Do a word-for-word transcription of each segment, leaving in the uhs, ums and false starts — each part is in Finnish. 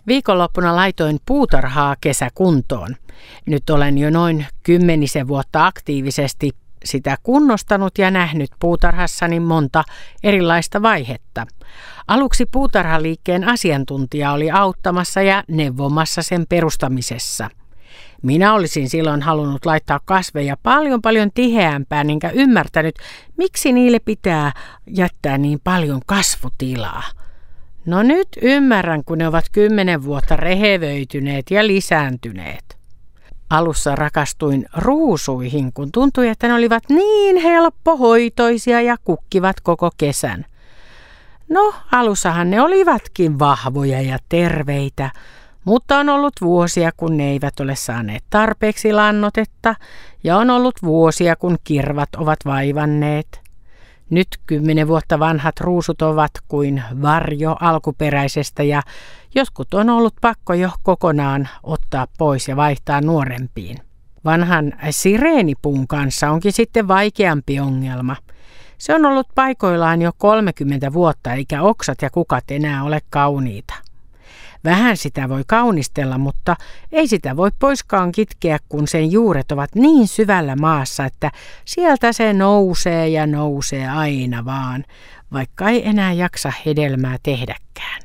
Viikonloppuna laitoin puutarhaa kesäkuntoon. Nyt olen jo noin kymmenisen vuotta aktiivisesti sitä kunnostanut ja nähnyt puutarhassani monta erilaista vaihetta. Aluksi puutarhaliikkeen asiantuntija oli auttamassa ja neuvomassa sen perustamisessa. Minä olisin silloin halunnut laittaa kasveja paljon paljon tiheämpään, enkä ymmärtänyt, miksi niille pitää jättää niin paljon kasvutilaa. No nyt ymmärrän, kun ne ovat kymmenen vuotta rehevöityneet ja lisääntyneet. Alussa rakastuin ruusuihin, kun tuntui, että ne olivat niin helppohoitoisia ja kukkivat koko kesän. No, alussahan ne olivatkin vahvoja ja terveitä, mutta on ollut vuosia, kun ne eivät ole saaneet tarpeeksi lannotetta, ja on ollut vuosia, kun kirvat ovat vaivanneet. Nyt kymmenen vuotta vanhat ruusut ovat kuin varjo alkuperäisestä, ja jotkut on ollut pakko jo kokonaan ottaa pois ja vaihtaa nuorempiin. Vanhan sireenipun kanssa onkin sitten vaikeampi ongelma. Se on ollut paikoillaan jo kolmekymmentä vuotta, eikä oksat ja kukat enää ole kauniita. Vähän sitä voi kaunistella, mutta ei sitä voi poiskaan kitkeä, kun sen juuret ovat niin syvällä maassa, että sieltä se nousee ja nousee aina vaan, vaikka ei enää jaksa hedelmää tehdäkään.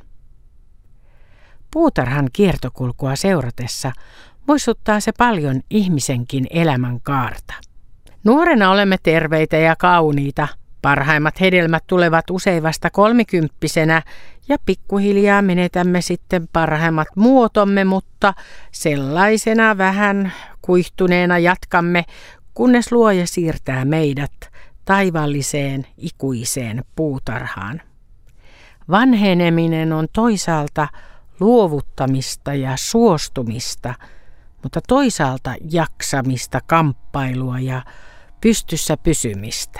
Puutarhan kiertokulkua seuratessa muistuttaa se paljon ihmisenkin elämän kaarta. Nuorena olemme terveitä ja kauniita. Parhaimmat hedelmät tulevat usein vasta kolmikymppisenä ja pikkuhiljaa menetämme sitten parhaimmat muotomme, mutta sellaisena vähän kuihtuneena jatkamme, kunnes Luoja siirtää meidät taivaalliseen ikuiseen puutarhaan. Vanheneminen on toisaalta luovuttamista ja suostumista, mutta toisaalta jaksamista, kamppailua ja pystyssä pysymistä.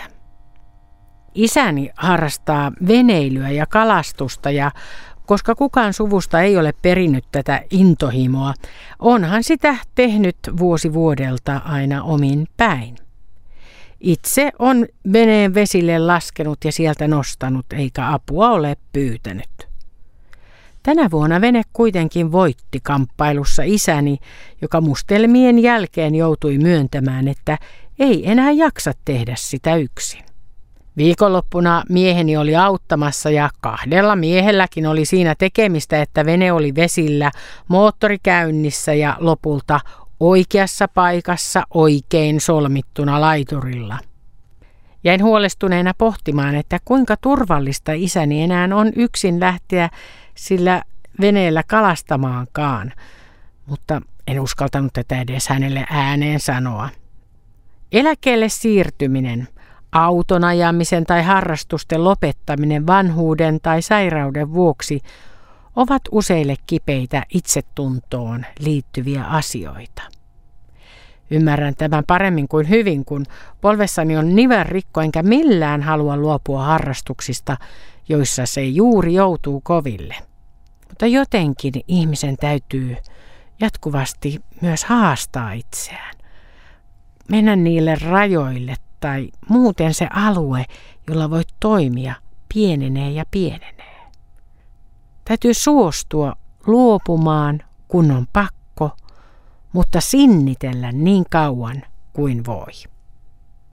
Isäni harrastaa veneilyä ja kalastusta, ja koska kukaan suvusta ei ole perinnyt tätä intohimoa, onhan sitä tehnyt vuosi vuodelta aina omin päin. Itse on veneen vesille laskenut ja sieltä nostanut, eikä apua ole pyytänyt. Tänä vuonna vene kuitenkin voitti kamppailussa isäni, joka mustelmien jälkeen joutui myöntämään, että ei enää jaksa tehdä sitä yksin. Viikonloppuna mieheni oli auttamassa ja kahdella miehelläkin oli siinä tekemistä, että vene oli vesillä, moottori käynnissä ja lopulta oikeassa paikassa oikein solmittuna laiturilla. Jäin huolestuneena pohtimaan, että kuinka turvallista isäni enää on yksin lähteä sillä veneellä kalastamaankaan, mutta en uskaltanut tätä edes hänelle ääneen sanoa. Eläkkeelle siirtyminen, auton ajamisen tai harrastusten lopettaminen vanhuuden tai sairauden vuoksi ovat useille kipeitä itsetuntoon liittyviä asioita. Ymmärrän tämän paremmin kuin hyvin, kun polvessani on nivelrikko enkä millään halua luopua harrastuksista, joissa se juuri joutuu koville. Mutta jotenkin ihmisen täytyy jatkuvasti myös haastaa itseään. Mennä niille rajoille tai muuten se alue, jolla voit toimia, pienenee ja pienenee. Täytyy suostua luopumaan, kun on pakko, mutta sinnitellä niin kauan kuin voi.